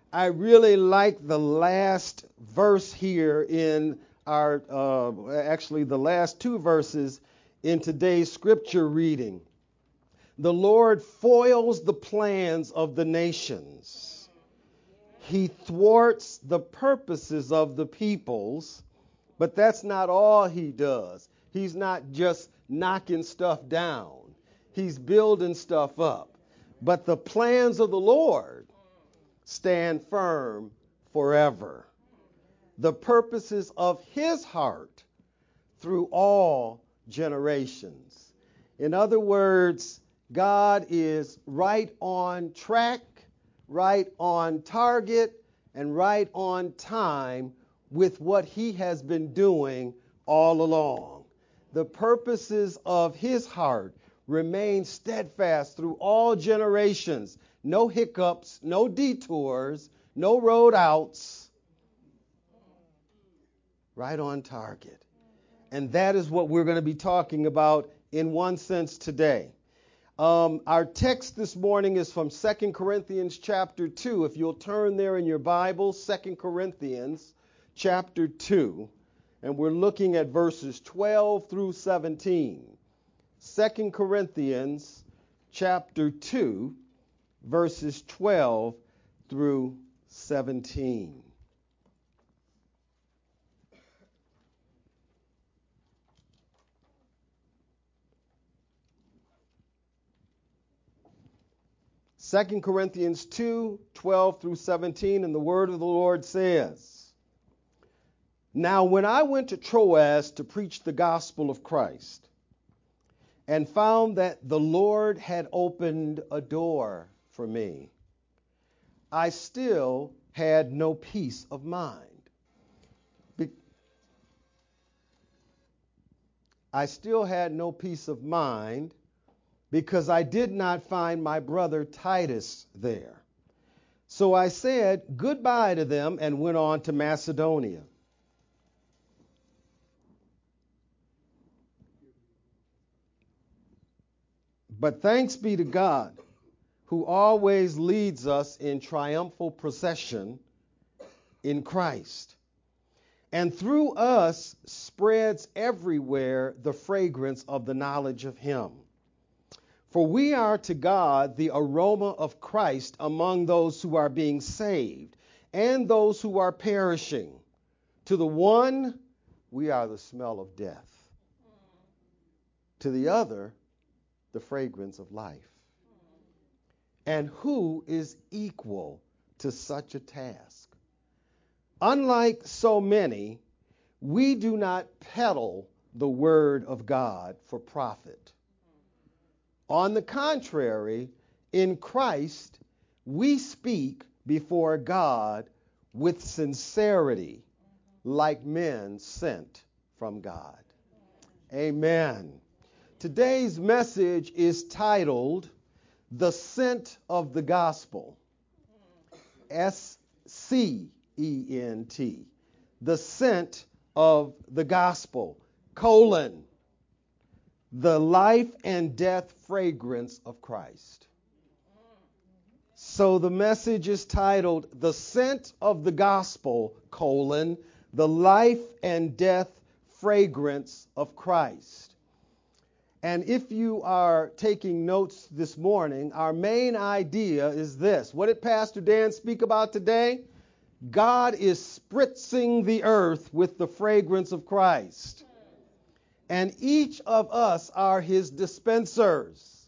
I really like the last verse here in our, actually the last two verses in today's scripture reading. The Lord foils the plans of the nations. He thwarts the purposes of the peoples, but that's not all he does. He's not just knocking stuff down. He's building stuff up. But the plans of the Lord stand firm forever. The purposes of his heart through all generations. In other words, God is right on track, right on target, and right on time with what he has been doing all along. The purposes of his heart remain steadfast through all generations. No hiccups, no detours, no road outs. Right on target. And that is what we're going to be talking about in one sense today. Our text this morning is from 2 Corinthians chapter 2. If you'll turn there in your Bible, 2 Corinthians chapter 2. And we're looking at verses 12 through 17. 2 Corinthians chapter 2, verses 12 through 17. Second Corinthians 2, 12 through 17, and the word of the Lord says, Now when I went to Troas to preach the gospel of Christ, and found that the Lord had opened a door for me, I still had no peace of mind. I still had no peace of mind because I did not find my brother Titus there. So I said goodbye to them and went on to Macedonia. But thanks be to God, who always leads us in triumphal procession in Christ, and through us spreads everywhere the fragrance of the knowledge of him. For we are to God the aroma of Christ among those who are being saved and those who are perishing. To the one, we are the smell of death. To the other, the fragrance of life. And who is equal to such a task? Unlike so many, we do not peddle the word of God for profit. On the contrary, in Christ, we speak before God with sincerity, like men sent from God. Amen. Today's message is titled, The Scent of the Gospel. S-C-E-N-T. The Scent of the Gospel, the life and death fragrance of Christ. So the message is titled, The Scent of the Gospel, the life and death fragrance of Christ. And if you are taking notes this morning, our main idea is this. What did Pastor Dan speak about today? God is spritzing the earth with the fragrance of Christ. And each of us are his dispensers.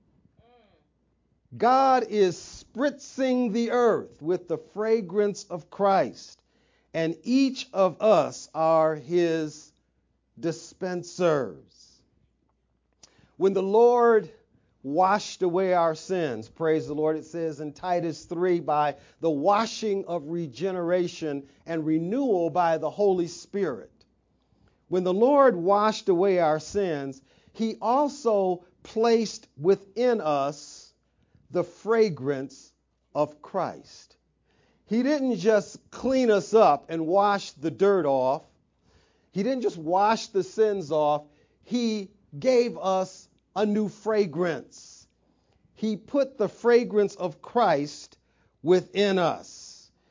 God is spritzing the earth with the fragrance of Christ. And each of us are his dispensers. When the Lord washed away our sins, praise the Lord, it says in Titus 3, by the washing of regeneration and renewal by the Holy Spirit. When the Lord washed away our sins, he also placed within us the fragrance of Christ. He didn't just clean us up and wash the dirt off. He didn't just wash the sins off. He gave us a new fragrance. He put the fragrance of Christ within us.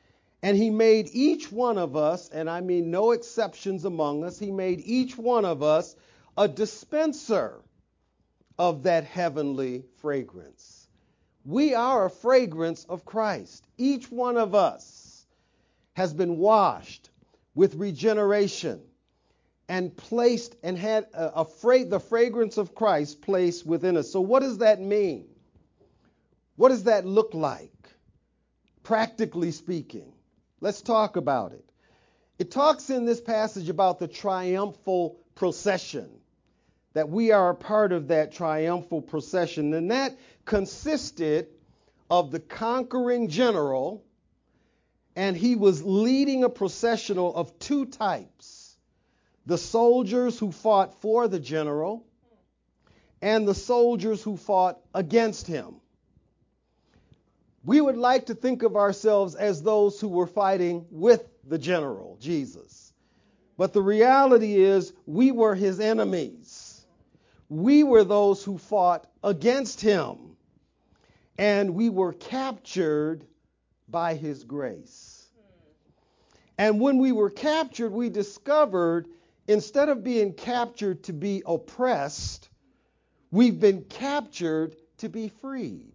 And he made each one of us, and I mean no exceptions among us, he made each one of us a dispenser of that heavenly fragrance. We are a fragrance of Christ. Each one of us has been washed with regeneration and placed and had the fragrance of Christ placed within us. So what does that mean? What does that look like, practically speaking? Let's talk about it. It talks in this passage about the triumphal procession, that we are a part of that triumphal procession. And that consisted of the conquering general, and he was leading a processional of two types: the soldiers who fought for the general and the soldiers who fought against him. We would like to think of ourselves as those who were fighting with the general, Jesus. But the reality is we were his enemies. We were those who fought against him. And we were captured by his grace. And when we were captured, we discovered instead of being captured to be oppressed, we've been captured to be freed.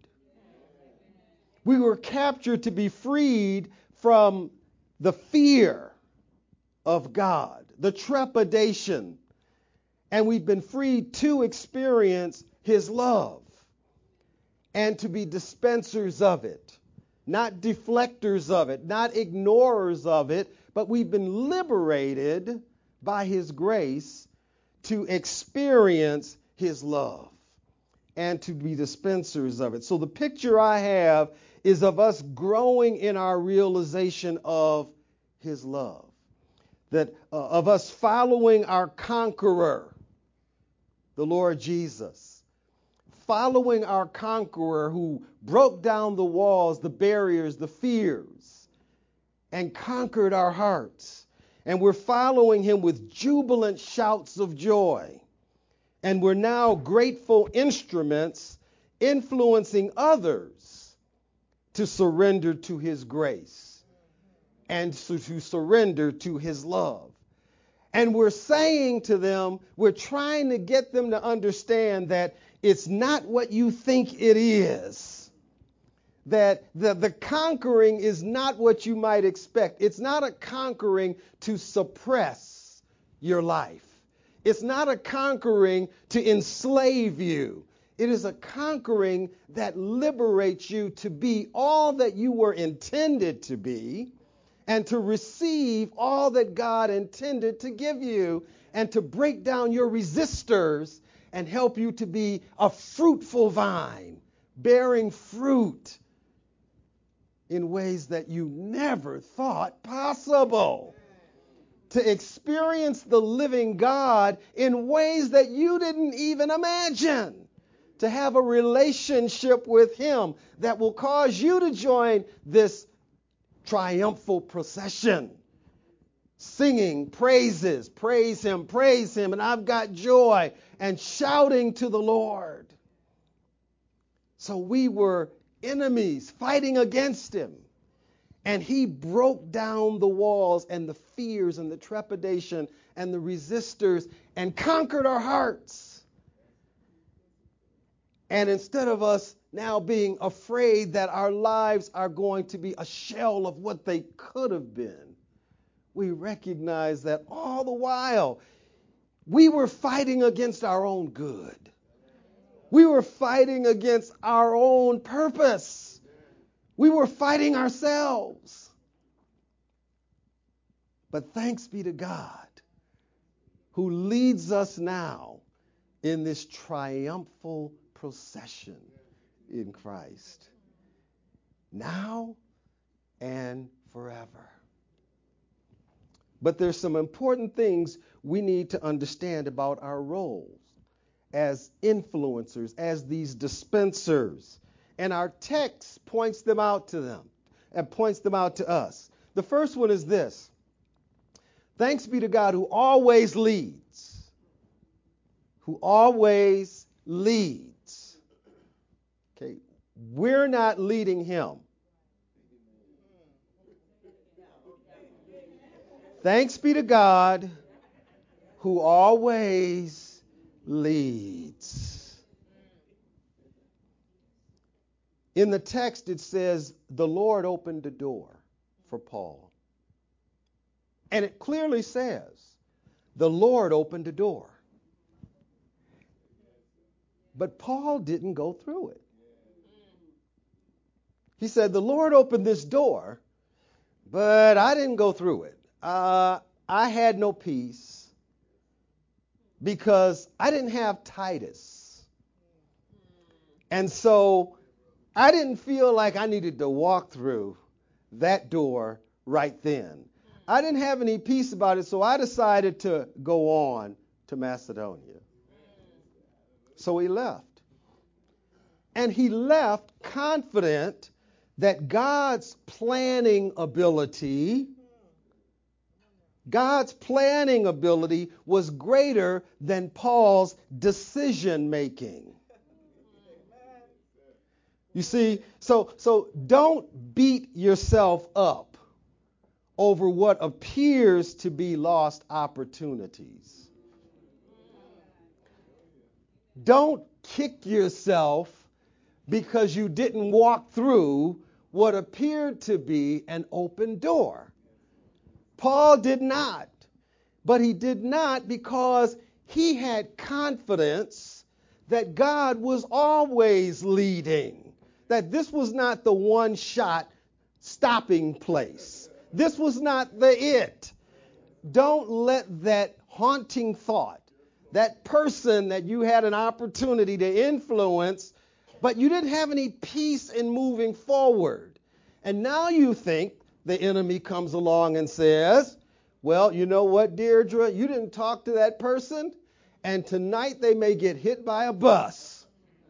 We were captured to be freed from the fear of God, the trepidation, and we've been freed to experience his love and to be dispensers of it, not deflectors of it, not ignorers of it, but we've been liberated by his grace to experience his love and to be dispensers of it. So the picture I have is of us growing in our realization of his love, that of us following our conqueror, the Lord Jesus, following our conqueror who broke down the walls, the barriers, the fears, and conquered our hearts. And we're following him with jubilant shouts of joy. And we're now grateful instruments influencing others to surrender to his grace and to surrender to his love. And we're saying to them, we're trying to get them to understand that it's not what you think it is. That the conquering is not what you might expect. It's not a conquering to suppress your life. It's not a conquering to enslave you. It is a conquering that liberates you to be all that you were intended to be and to receive all that God intended to give you and to break down your resistors and help you to be a fruitful vine, bearing fruit in ways that you never thought possible. To experience the living God in ways that you didn't even imagine. To have a relationship with him that will cause you to join this triumphal procession. Singing praises, praise him, and I've got joy, and shouting to the Lord. So we were enemies fighting against him. And he broke down the walls and the fears and the trepidation and the resistors and conquered our hearts. And instead of us now being afraid that our lives are going to be a shell of what they could have been, we recognize that all the while we were fighting against our own good. We were fighting against our own purpose. We were fighting ourselves. But thanks be to God who leads us now in this triumphal procession in Christ, now and forever. But there's some important things we need to understand about our roles as influencers, as these dispensers. And our text points them out to them and points them out to us. The first one is this: thanks be to God who always leads. Who always leads. Okay, we're not leading him. Thanks be to God who always leads. In the text, it says the Lord opened the door for Paul. And it clearly says the Lord opened the door. But Paul didn't go through it. He said, the Lord opened this door, but I didn't go through it. I had no peace because I didn't have Titus. And so I didn't feel like I needed to walk through that door right then. I didn't have any peace about it, so I decided to go on to Macedonia. So he left. And he left confident that God's planning ability was greater than Paul's decision making. You see, so don't beat yourself up over what appears to be lost opportunities. Don't kick yourself because you didn't walk through what appeared to be an open door. Paul did not, but he did not because he had confidence that God was always leading, that this was not the one-shot stopping place. This was not the it. Don't let that haunting thought, that person that you had an opportunity to influence, but you didn't have any peace in moving forward. And now you think the enemy comes along and says, well, you know what, Deirdre? You didn't talk to that person, and tonight they may get hit by a bus.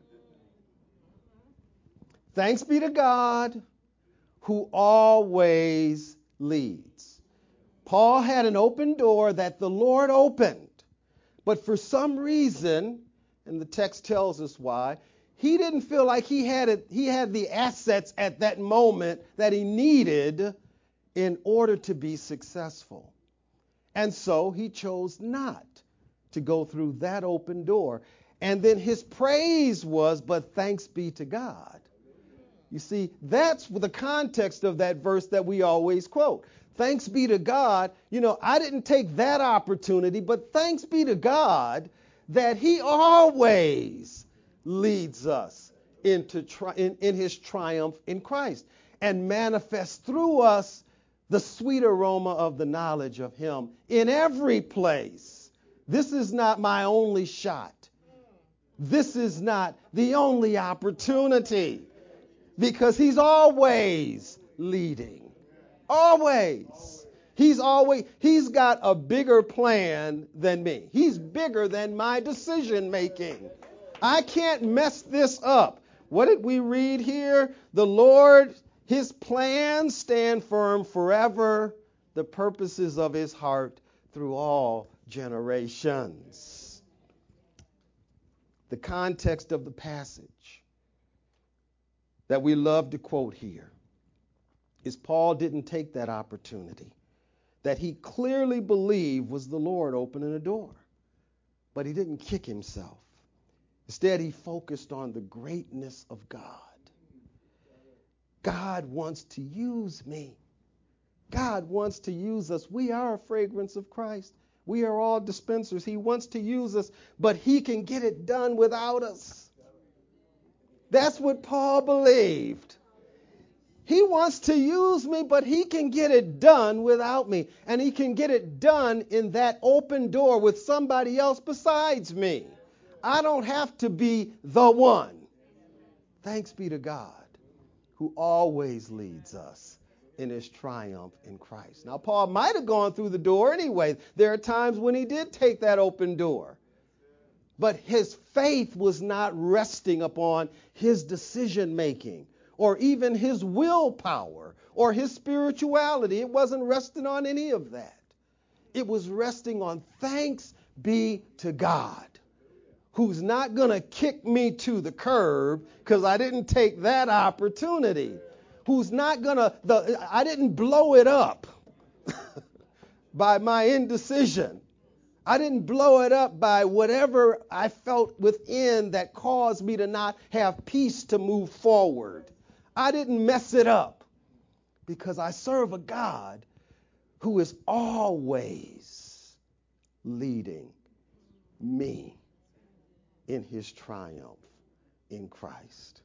Thanks be to God who always leads. Paul had an open door that the Lord opened. But for some reason, and the text tells us why, he didn't feel like he had the assets at that moment that he needed in order to be successful. And so he chose not to go through that open door. And then his praise was, but thanks be to God. You see, that's the context of that verse that we always quote. Thanks be to God. You know, I didn't take that opportunity, but thanks be to God that he always leads us into in his triumph in Christ and manifests through us the sweet aroma of the knowledge of him in every place. This is not my only shot. This is not the only opportunity, because he's always leading. Always. He's got a bigger plan than me. He's bigger than my decision making. I can't mess this up. What did we read here? The Lord, his plans stand firm forever, the purposes of his heart through all generations. The context of the passage that we love to quote here is Paul didn't take that opportunity that he clearly believed was the Lord opening a door, but he didn't kick himself. Instead, he focused on the greatness of God. God wants to use me. God wants to use us. We are a fragrance of Christ. We are all dispensers. He wants to use us, but he can get it done without us. That's what Paul believed. He wants to use me, but he can get it done without me. And he can get it done in that open door with somebody else besides me. I don't have to be the one. Thanks be to God who always leads us in his triumph in Christ. Now, Paul might have gone through the door anyway. There are times when he did take that open door. But his faith was not resting upon his decision making or even his willpower or his spirituality. It wasn't resting on any of that. It was resting on thanks be to God, who's not going to kick me to the curb because I didn't take that opportunity. Who's not going to, I didn't blow it up. by my indecision. I didn't blow it up by whatever I felt within that caused me to not have peace to move forward. I didn't mess it up because I serve a God who is always leading me in his triumph in Christ.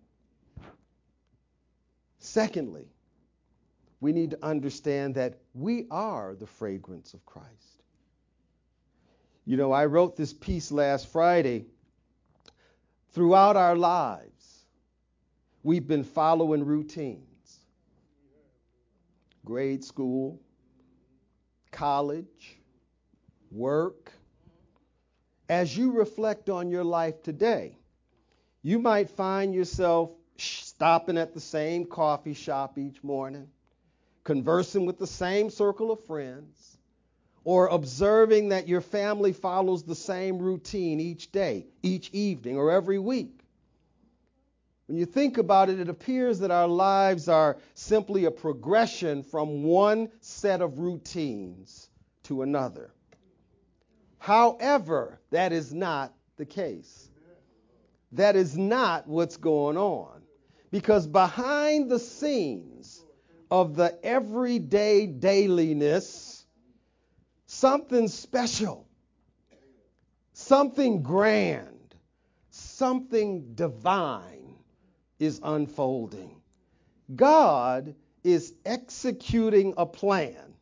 Secondly, we need to understand that we are the fragrance of Christ. You know, I wrote this piece last Friday. Throughout our lives, we've been following routines. Grade school, college, work. As you reflect on your life today, you might find yourself stopping at the same coffee shop each morning, conversing with the same circle of friends, or observing that your family follows the same routine each day, each evening, or every week. When you think about it, it appears that our lives are simply a progression from one set of routines to another. However, that is not the case. That is not what's going on. Because behind the scenes of the everyday dailiness, something special, something grand, something divine is unfolding. God is executing a plan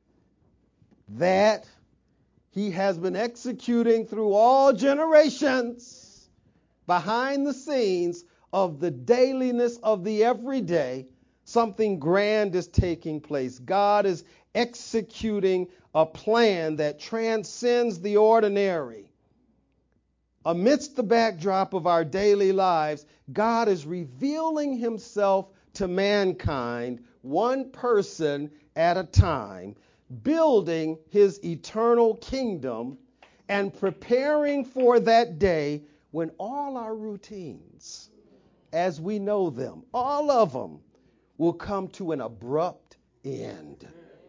that he has been executing through all generations behind the scenes of the dailiness of the everyday. Something grand is taking place. God is executing a plan that transcends the ordinary. Amidst the backdrop of our daily lives, God is revealing himself to mankind, one person at a time, building his eternal kingdom and preparing for that day when all our routines, as we know them, all of them, will come to an abrupt end.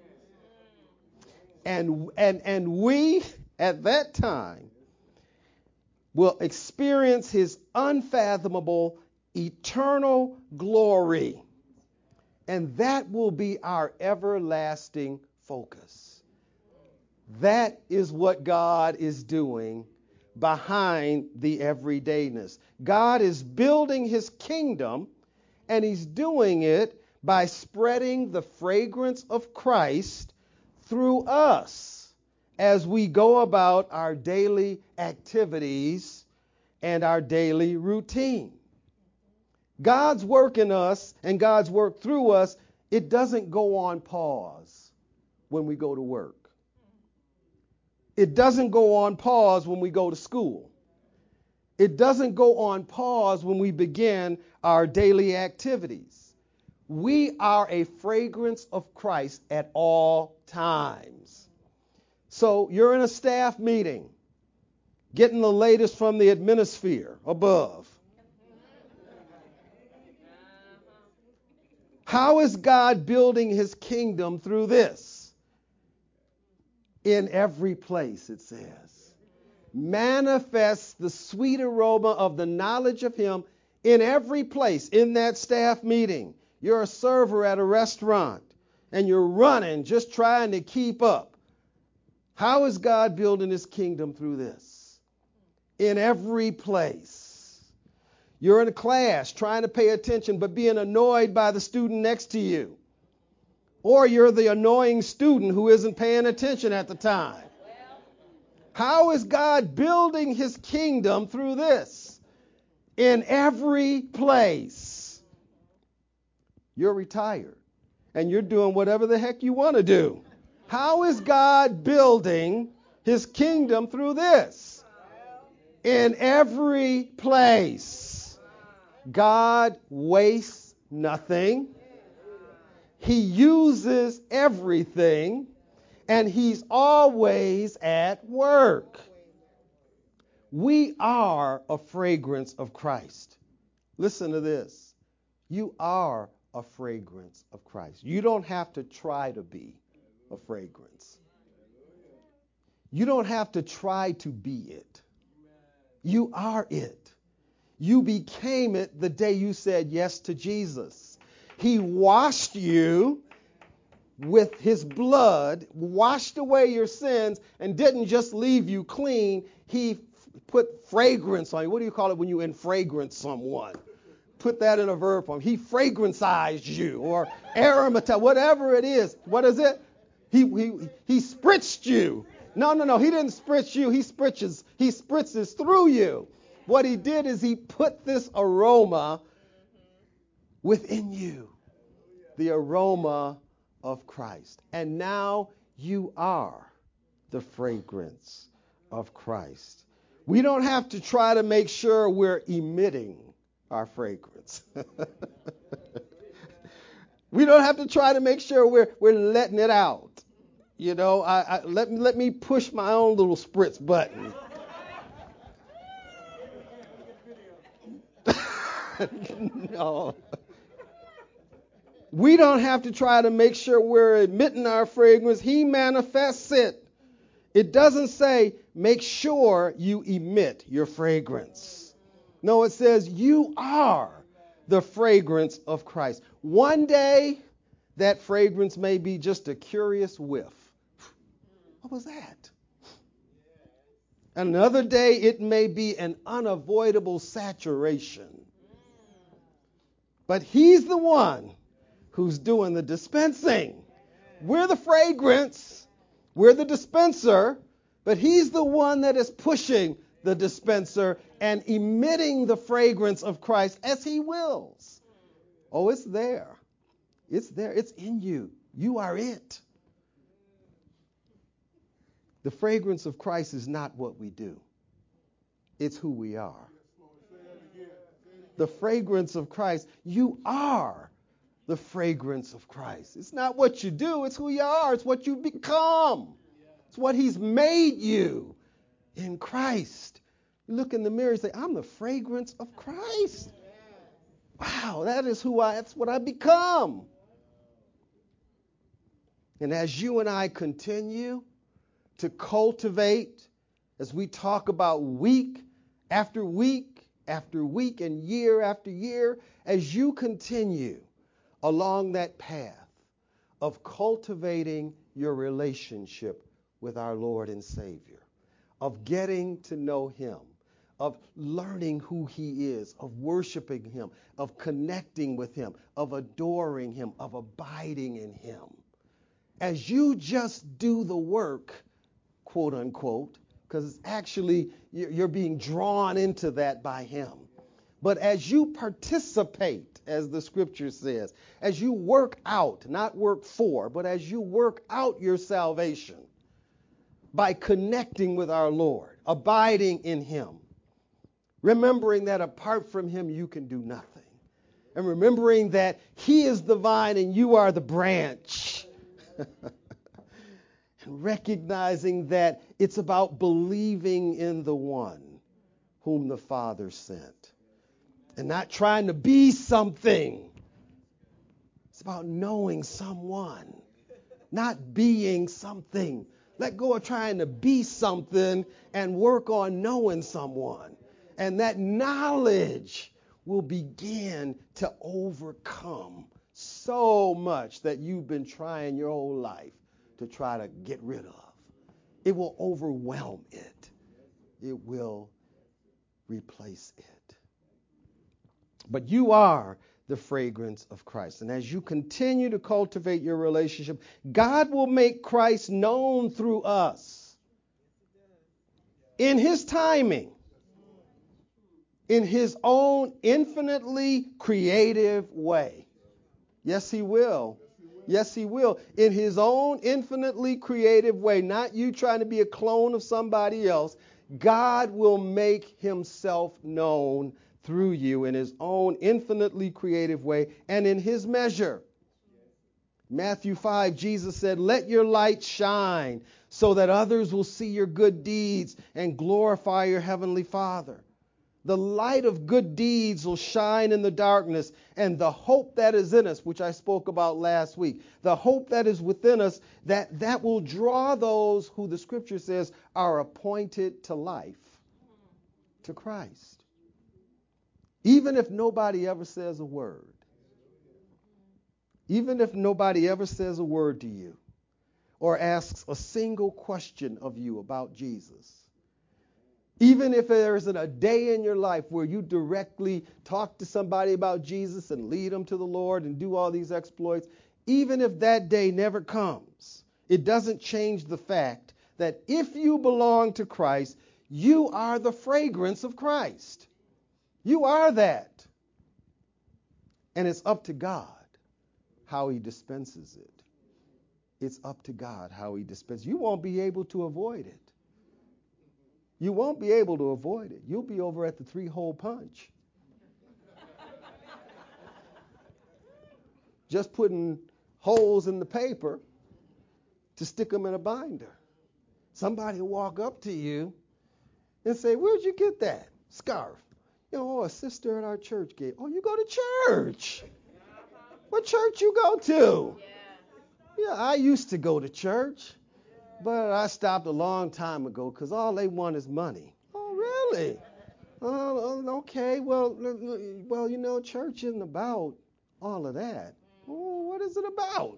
And we, at that time, will experience his unfathomable, eternal glory. And that will be our everlasting focus. That is what God is doing behind the everydayness. God is building his kingdom, and he's doing it by spreading the fragrance of Christ through us as we go about our daily activities and our daily routine. God's work in us and God's work through us, it doesn't go on pause when we go to work. It doesn't go on pause when we go to school. It doesn't go on pause when we begin our daily activities. We are a fragrance of Christ at all times. So you're in a staff meeting, getting the latest from the atmosphere above. How is God building his kingdom through this? In every place, it says. Manifests the sweet aroma of the knowledge of him in every place. In that staff meeting, you're a server at a restaurant and you're running, just trying to keep up. How is God building his kingdom through this? In every place. You're in a class trying to pay attention but being annoyed by the student next to you. Or you're the annoying student who isn't paying attention at the time. How is God building his kingdom through this? In every place. You're retired and you're doing whatever the heck you want to do. How is God building his kingdom through this? In every place. God wastes nothing. He uses everything, and he's always at work. We are a fragrance of Christ. Listen to this. You are a fragrance of Christ. You don't have to try to be a fragrance. You don't have to try to be it. You are it. You became it the day you said yes to Jesus. He washed you with his blood, washed away your sins, and didn't just leave you clean. He put fragrance on you. What do you call it when you infragrance someone? Put that in a verb form. He fragrancized you, or aromatized, whatever it is. What is it? He spritzed you. No. He didn't spritz you. He spritzes through you. What he did is he put this aroma within you. The aroma of Christ. And now you are the fragrance of Christ. We don't have to try to make sure we're emitting our fragrance. We don't have to try to make sure we're letting it out. You know, let me push my own little spritz button. No. We don't have to try to make sure we're emitting our fragrance. He manifests it. It doesn't say make sure you emit your fragrance. No, it says you are the fragrance of Christ. One day, that fragrance may be just a curious whiff. What was that? Another day, it may be an unavoidable saturation. But he's the one who's doing the dispensing. We're the fragrance. We're the dispenser. But he's the one that is pushing the dispenser and emitting the fragrance of Christ as he wills. Oh, it's there. It's there. It's in you. You are it. The fragrance of Christ is not what we do. It's who we are. The fragrance of Christ, you are the fragrance of Christ. It's not what you do, it's who you are. It's what you become. It's what he's made you in Christ. You look in the mirror and say, I'm the fragrance of Christ. Wow, that's what I become. And as you and I continue to cultivate, as we talk about week after week after week and year after year, as you continue along that path of cultivating your relationship with our Lord and Savior, of getting to know him, of learning who he is, of worshiping him, of connecting with him, of adoring him, of abiding in him. As you just do the work, quote unquote, because it's actually you're being drawn into that by him. But as you participate, as the scripture says, as you work out, not work for, but as you work out your salvation by connecting with our Lord, abiding in him, remembering that apart from him you can do nothing, and remembering that he is the vine and you are the branch. And recognizing that it's about believing in the one whom the Father sent. And not trying to be something. It's about knowing someone, not being something. Let go of trying to be something and work on knowing someone. And that knowledge will begin to overcome so much that you've been trying your whole life to try to get rid of. It will overwhelm it. It will replace it. But you are the fragrance of Christ. And as you continue to cultivate your relationship, God will make Christ known through us in his timing, in his own infinitely creative way. Yes, he will. Yes, he will. In his own infinitely creative way, not you trying to be a clone of somebody else. God will make himself known through you in his own infinitely creative way and in his measure. Matthew 5, Jesus said, let your light shine so that others will see your good deeds and glorify your heavenly Father. The light of good deeds will shine in the darkness, and the hope that is in us, which I spoke about last week, the hope that is within us, that will draw those who the scripture says are appointed to life, to Christ. Even if nobody ever says a word, even if nobody ever says a word to you or asks a single question of you about Jesus, even if there isn't a day in your life where you directly talk to somebody about Jesus and lead them to the Lord and do all these exploits, even if that day never comes, it doesn't change the fact that if you belong to Christ, you are the fragrance of Christ. You are that. And it's up to God how he dispenses it. It's up to God how he dispenses. You won't be able to avoid it. You won't be able to avoid it. You'll be over at the 3-hole punch. Just putting holes in the paper to stick them in a binder. Somebody will walk up to you and say, "Where'd you get that scarf?" A sister at our church gave. "Oh, you go to church? What church you go to?" "Yeah, I used to go to church, but I stopped a long time ago because all they want is money." "Oh, really? Oh, okay. Well, church isn't about all of that." "Oh, what is it about?"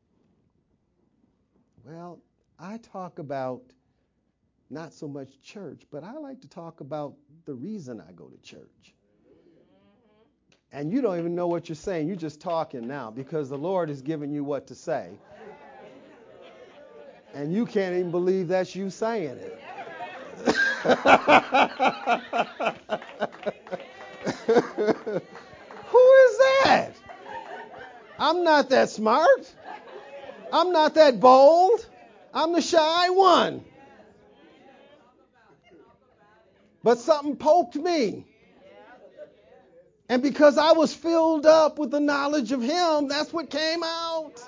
"Well, I talk about not so much church, but I like to talk about the reason I go to church." And you don't even know what you're saying. You're just talking now because the Lord is giving you what to say. And you can't even believe that's you saying it. Who is that? I'm not that smart. I'm not that bold. I'm the shy one. But something poked me. And because I was filled up with the knowledge of him, that's what came out.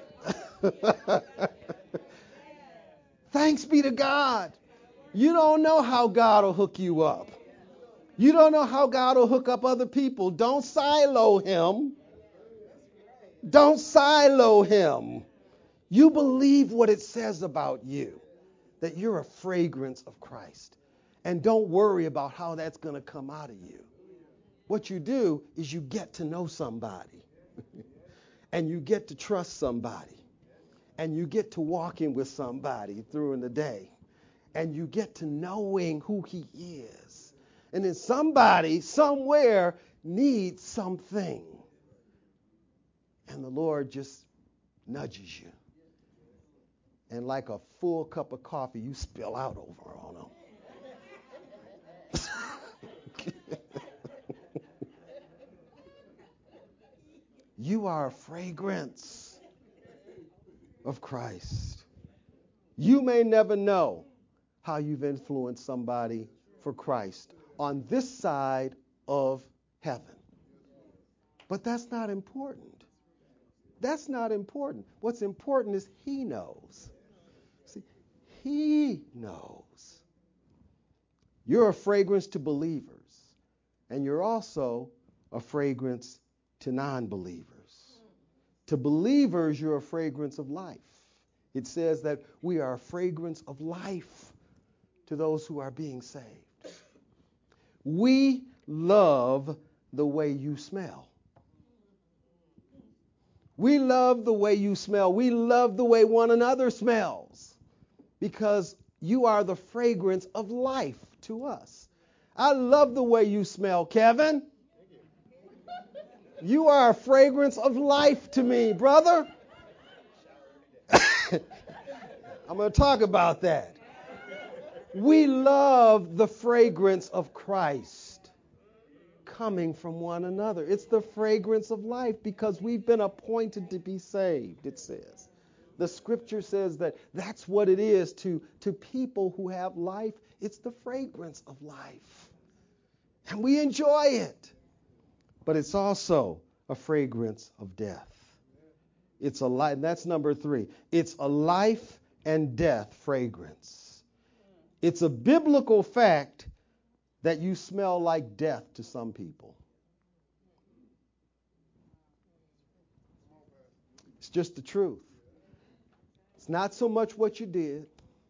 Thanks be to God. You don't know how God will hook you up. You don't know how God will hook up other people. Don't silo him. Don't silo him. You believe what it says about you, that you're a fragrance of Christ. And don't worry about how that's going to come out of you. What you do is you get to know somebody. And you get to trust somebody. And you get to walking with somebody through the day. And you get to knowing who he is. And then somebody, somewhere, needs something. And the Lord just nudges you. And like a full cup of coffee, you spill out over on them. You are a fragrance of Christ. You may never know how you've influenced somebody for Christ on this side of heaven. But that's not important. That's not important. What's important is he knows. See, he knows. You're a fragrance to believers, and you're also a fragrance to non-believers. To believers, you're a fragrance of life. It says that we are a fragrance of life to those who are being saved. We love the way you smell. We love the way you smell. We love the way one another smells because you are the fragrance of life to us. I love the way you smell, Kevin. You are a fragrance of life to me, brother. I'm going to talk about that. We love the fragrance of Christ coming from one another. It's the fragrance of life because we've been appointed to be saved, it says. The scripture says that that's what it is to people who have life. It's the fragrance of life. And we enjoy it. But it's also a fragrance of death. It's a life, that's number 3. It's a life and death fragrance. It's a biblical fact that you smell like death to some people. It's just the truth. It's not so much what you did,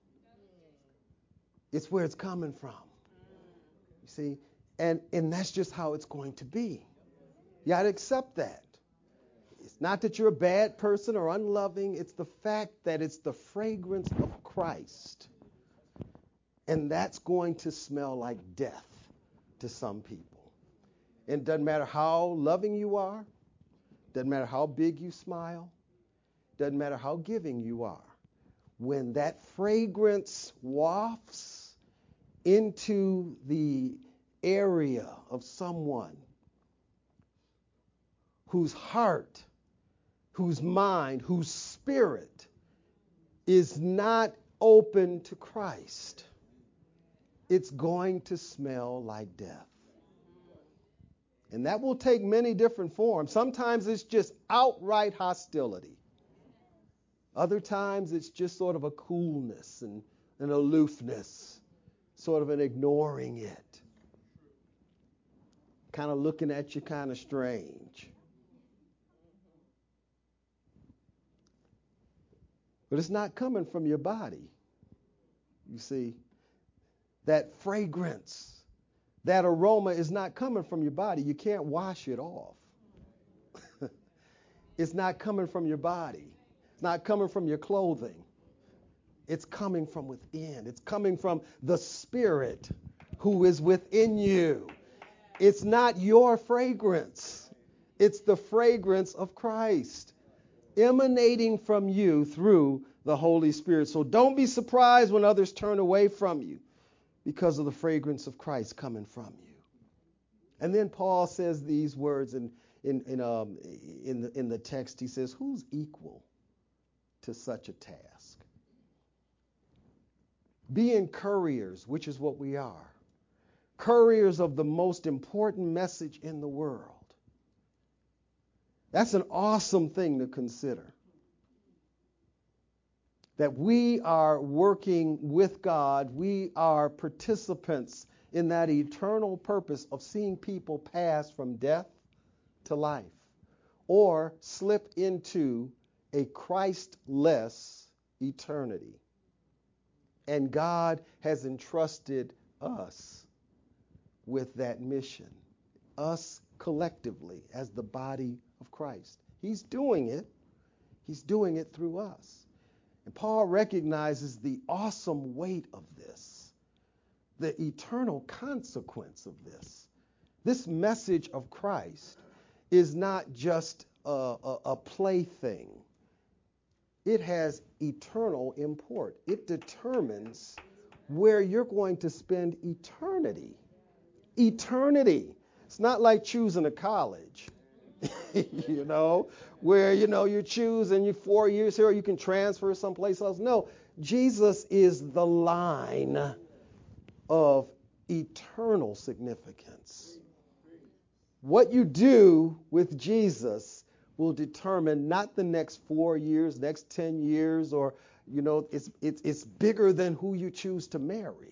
it's where it's coming from. You see? And that's just how it's going to be. You got to accept that. It's not that you're a bad person or unloving. It's the fact that it's the fragrance of Christ. And that's going to smell like death to some people. And it doesn't matter how loving you are. Doesn't matter how big you smile. Doesn't matter how giving you are. When that fragrance wafts into the area of someone whose heart, whose mind, whose spirit is not open to Christ, it's going to smell like death. And that will take many different forms. Sometimes it's just outright hostility. Other times it's just sort of a coolness and an aloofness, sort of an ignoring it, kind of looking at you kind of strange. But it's not coming from your body. You see, that fragrance, that aroma is not coming from your body. You can't wash it off. It's not coming from your body. It's not coming from your clothing. It's coming from within. It's coming from the Spirit who is within you. It's not your fragrance. It's the fragrance of Christ emanating from you through the Holy Spirit. So don't be surprised when others turn away from you because of the fragrance of Christ coming from you. And then Paul says these words in the text. He says, who's equal to such a task? Being couriers, which is what we are, couriers of the most important message in the world. That's an awesome thing to consider. That we are working with God, we are participants in that eternal purpose of seeing people pass from death to life or slip into a Christ-less eternity. And God has entrusted us with that mission, us collectively as the body of Christ. He's doing it. He's doing it through us. And Paul recognizes the awesome weight of this, the eternal consequence of this. This message of Christ is not just a plaything. It has eternal import. It determines where you're going to spend eternity. Eternity. It's not like choosing a college, where, you choose and you 4 years here, or you can transfer someplace else. No, Jesus is the line of eternal significance. What you do with Jesus will determine not the next 4 years, next 10 years, or, it's bigger than who you choose to marry.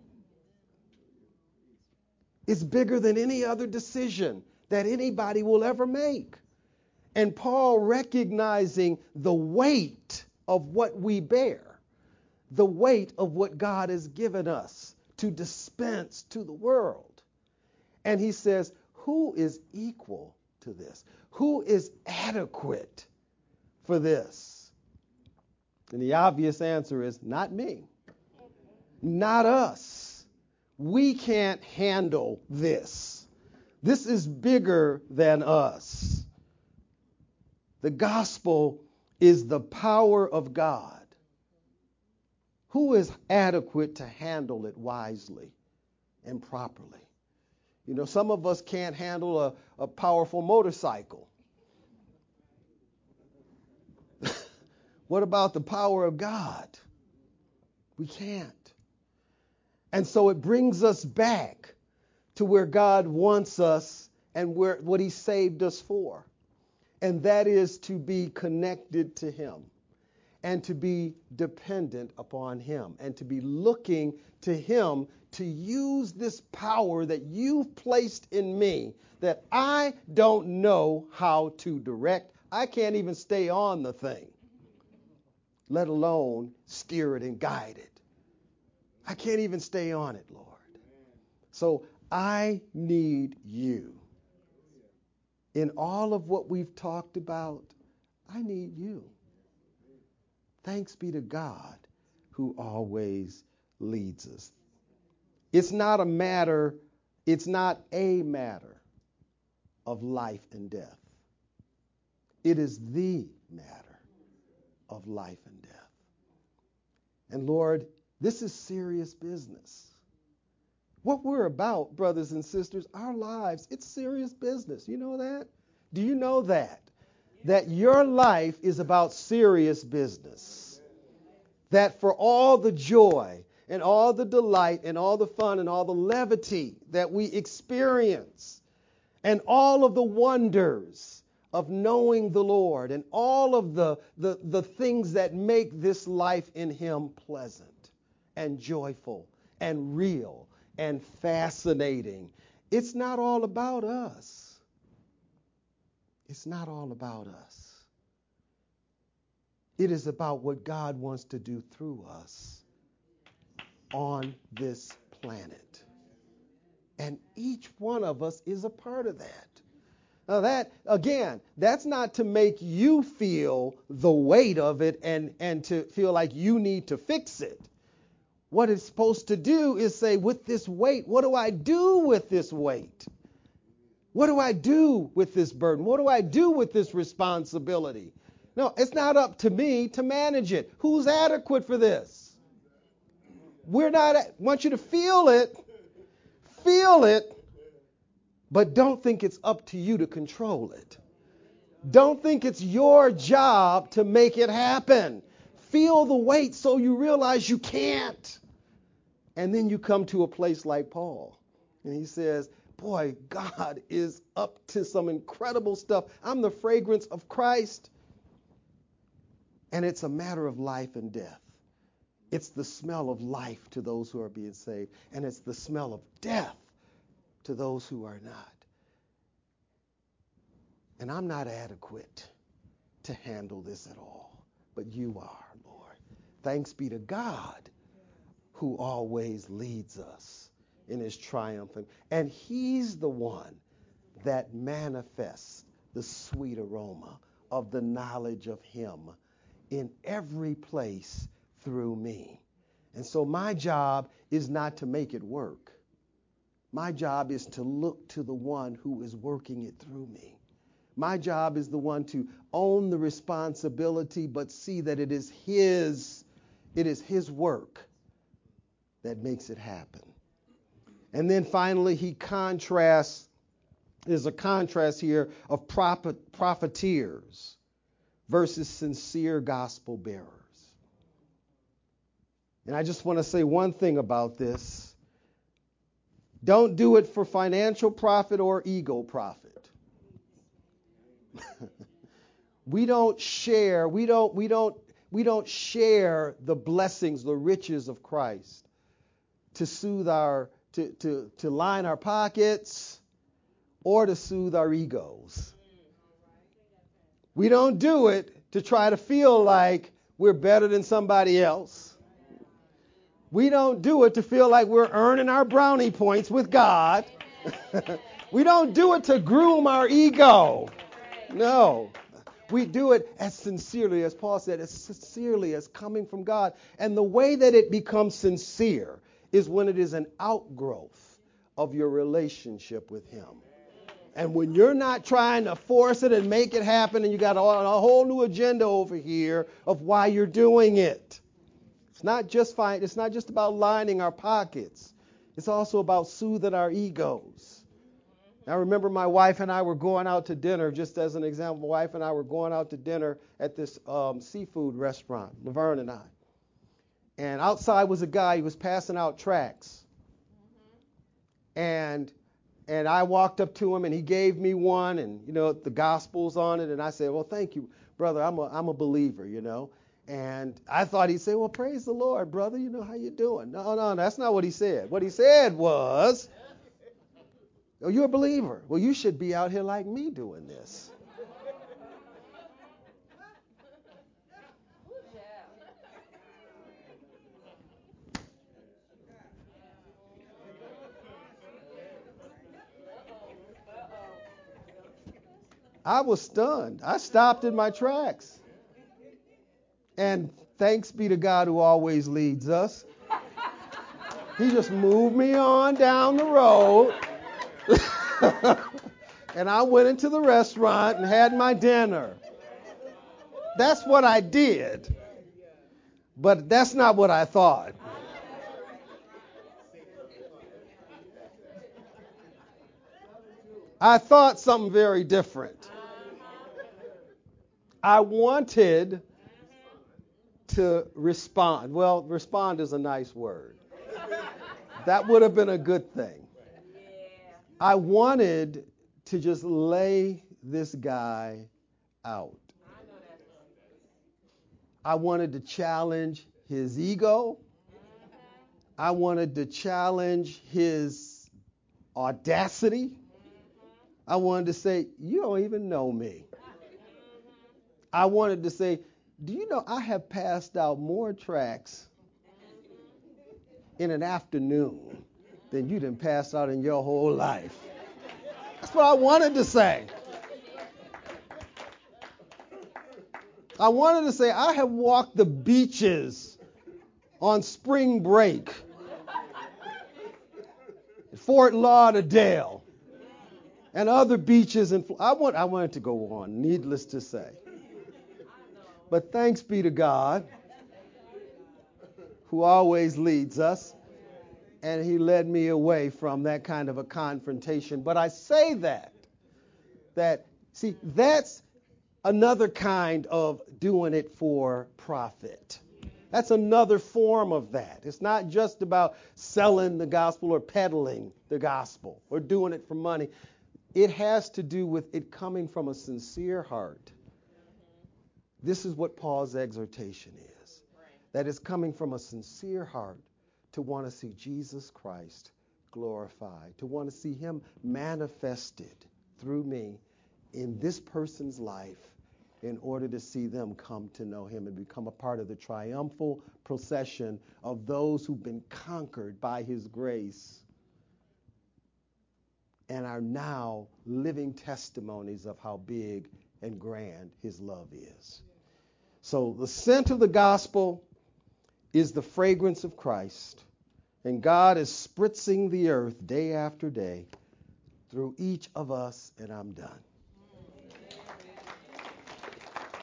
It's bigger than any other decision that anybody will ever make. And Paul, recognizing the weight of what we bear, the weight of what God has given us to dispense to the world. And he says, who is equal to this? Who is adequate for this? And the obvious answer is not me, not us. We can't handle this. This is bigger than us. The gospel is the power of God. Who is adequate to handle it wisely and properly? Some of us can't handle a powerful motorcycle. What about the power of God? We can't. And so it brings us back to where God wants us and what he saved us for. And that is to be connected to him and to be dependent upon him and to be looking to him to use this power that you've placed in me that I don't know how to direct. I can't even stay on the thing, let alone steer it and guide it. I can't even stay on it, Lord. So I need you. In all of what we've talked about, I need you. Thanks be to God who always leads us. It's not a matter of life and death. It is the matter of life and death. And Lord, this is serious business. What we're about, brothers and sisters, our lives, it's serious business. You know that? Do you know that? That your life is about serious business. That for all the joy and all the delight and all the fun and all the levity that we experience and all of the wonders of knowing the Lord and all of the things that make this life in him pleasant and joyful and real and fascinating. It's not all about us. It's not all about us. It is about what God wants to do through us on this planet. And each one of us is a part of that. Now that, again, that's not to make you feel the weight of it and to feel like you need to fix it. What it's supposed to do is say, with this weight, what do I do with this weight? What do I do with this burden? What do I do with this responsibility? No, it's not up to me to manage it. Who's adequate for this? Want you to feel it, but don't think it's up to you to control it. Don't think it's your job to make it happen. Feel the weight so you realize you can't. And then you come to a place like Paul. And he says, boy, God is up to some incredible stuff. I'm the fragrance of Christ. And it's a matter of life and death. It's the smell of life to those who are being saved. And it's the smell of death to those who are not. And I'm not adequate to handle this at all. But you are, Lord. Thanks be to God who always leads us in his triumphant. And he's the one that manifests the sweet aroma of the knowledge of him in every place through me. And so my job is not to make it work. My job is to look to the one who is working it through me. My job is the one to own the responsibility, but see that it is his work that makes it happen. And then finally, there's a contrast here of profiteers versus sincere gospel bearers. And I just want to say one thing about this. Don't do it for financial profit or ego profit. We don't share the blessings, the riches of Christ to soothe to line our pockets or to soothe our egos. We don't do it to try to feel like we're better than somebody else. We don't do it to feel like we're earning our brownie points with God. We don't do it to groom our ego. No. We do it as sincerely, as Paul said, as sincerely as coming from God. And the way that it becomes sincere is when it is an outgrowth of your relationship with him. And when you're not trying to force it and make it happen and you got a whole new agenda over here of why you're doing it. It's not just about lining our pockets. It's also about soothing our egos. I remember my wife and I were going out to dinner, just as an example, my wife and I were going out to dinner at this seafood restaurant, Laverne and I. And outside was a guy who was passing out tracts. And I walked up to him and he gave me one and, the gospel's on it. And I said, well, thank you, brother. I'm a believer, And I thought he'd say, well, praise the Lord, brother. You know, how you doing? No, that's not what he said. What he said was, oh, you're a believer. Well, you should be out here like me doing this. I was stunned. I stopped in my tracks. And thanks be to God who always leads us. He just moved me on down the road. And I went into the restaurant and had my dinner. That's what I did. But that's not what I thought. I thought something very different. I wanted to respond. Well, respond is a nice word. That would have been a good thing. I wanted to just lay this guy out. I wanted to challenge his ego. I wanted to challenge his audacity. I wanted to say, you don't even know me. I wanted to say, do you know I have passed out more tracts in an afternoon than you done passed out in your whole life? That's what I wanted to say. I wanted to say, I have walked the beaches on spring break, Fort Lauderdale, and other beaches. I wanted to go on, needless to say. But thanks be to God, who always leads us, and he led me away from that kind of a confrontation. But I say see, that's another kind of doing it for profit. That's another form of that. It's not just about selling the gospel or peddling the gospel or doing it for money. It has to do with it coming from a sincere heart. This is what Paul's exhortation is. That is coming from a sincere heart to want to see Jesus Christ glorified, to want to see him manifested through me in this person's life in order to see them come to know him and become a part of the triumphal procession of those who've been conquered by his grace and are now living testimonies of how big and grand his love is. So the scent of the gospel is the fragrance of Christ, and God is spritzing the earth day after day through each of us, and I'm done.